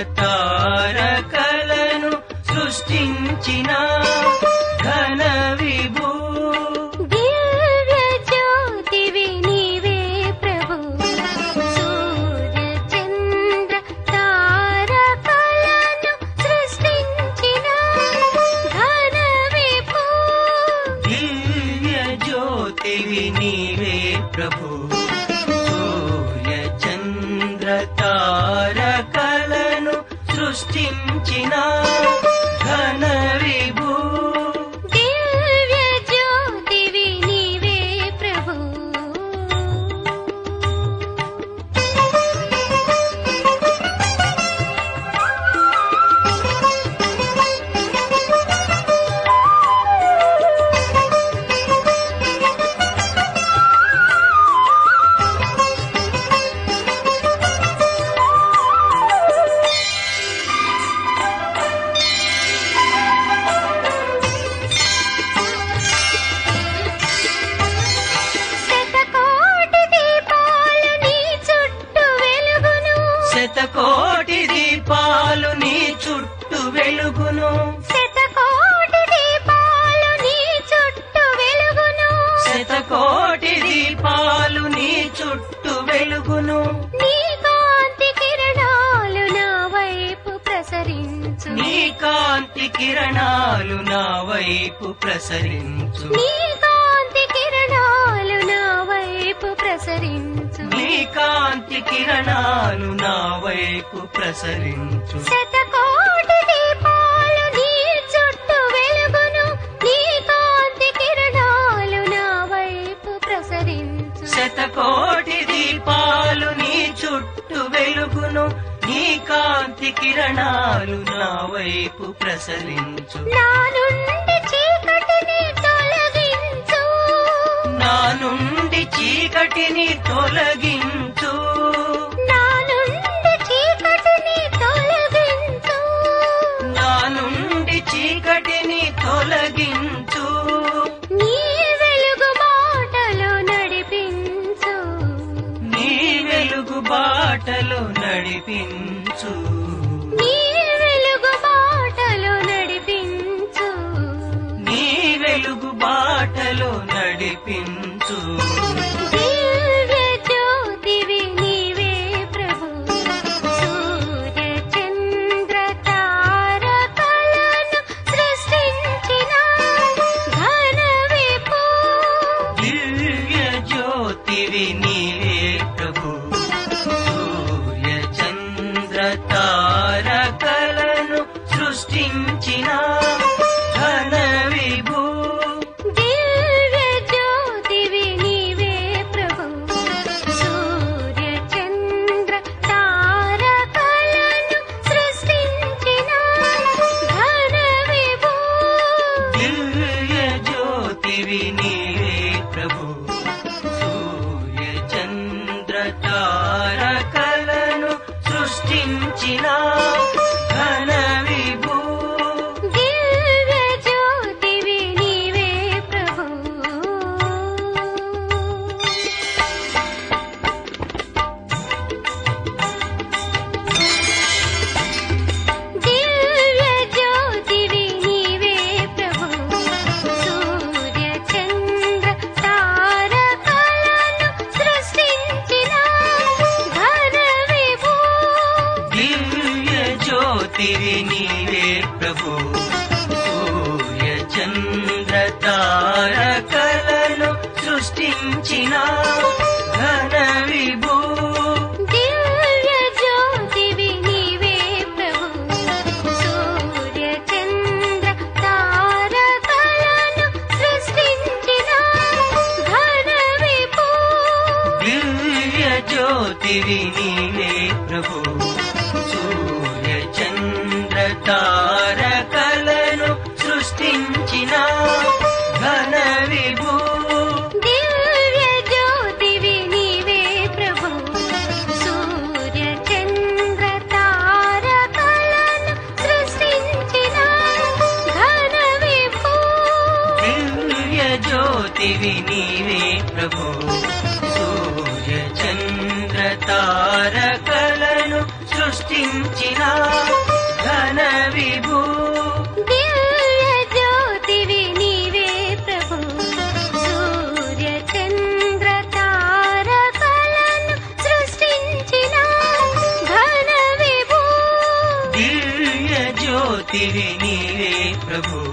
తారకలను సృష్టించిన ఘన విభూ దివ్య జ్యోతివి నీవే ప్రభు సూర్య చంద్ర తారకలను సృష్టించిన ఘన విభూ దివ్య జ్యోతివి నీవే ప్రభు సూర్య చంద్ర తారకలను సృష్టించిన ఘన విభూ దివ్య జ్యోతివి నీవే ప్రభు శతకోటి దీపాలు నీ చుట్టూ వెలుగును శతకోటి దీపాలు నీ చుట్టూ వెలుగును శతకోటి దీపాలు నీ చుట్టూ వెలుగును నీ కాంతి కిరణాలు నా వైపు ప్రసరించు నీ కాంతి కిరణాలు నా వైపు ప్రసరించు నీ కాంతి కిరణాలు నా వైపు ప్రసరించు నీ కాంతి కిరణాలు నా వైపు ప్రసరించు శతకోటి దీపాలు నీ చుట్టూ వెలుగును నీ కాంతి కిరణాలు నా వైపు ప్రసరించు శతకోటి దీపాలు నీ చుట్టూ వెలుగును నీ కాంతి కిరణాలు నా వైపు ప్రసరించు నా నుండి చీకటిని తొలగించు నా నుండి చీకటిని తొలగించు నా నుండి చీకటిని తొలగించు నా నుండి చీకటిని తొలగించు నీ వెలుగు బాటలో నడిపించు నీ వెలుగు బాటలో నడిపించు నీ వెలుగు బాటలో నడిపించు నీ వెలుగు బాటలో నడిపించు దివ్య జ్యోతివి నీవే ప్రభు సూర్య చంద్ర తారకలను సృష్టించిన ఘన విభూ దివ్య జ్యోతివి నీవే ప్రభు సూర్య చంద్ర తారకలను సృష్టించిన ఘన విభూ దివ్య జ్యోతివి నీవే ప్రభు సూర్య చంద్ర తారకలను సృష్టించిన ఘన విభూ దివ్య జ్యోతివి నీవే ప్రభు సూర్య చంద్ర తారకలను సృష్టించిన ఘన విభూ దివ్య జ్యోతివి నీవే ప్రభు దివ్య జ్యోతివి నీవే ప్రభు సూర్య చంద్ర తారకలను సృష్టించిన ఘన విభూ దివ్య జ్యోతివి నీవే ప్రభు సూర్య చంద్ర తారకలను సృష్టించిన ఘన విభూ దివ్య జ్యోతివి నీవే ప్రభు సూర్య చంద్ర తారకలను సృష్టించిన ఘన విభూ దివ్య జ్యోతివి నీవే ప్రభు సూర్య చంద్ర తారకలను సృష్టించిన ఘన విభూ దివ్య జ్యోతివి నీవే ప్రభు సూర్య చంద్ర తారకలను సృష్టించిన ఘన విభూ దివ్య జ్యోతివి నీవే ప్రభు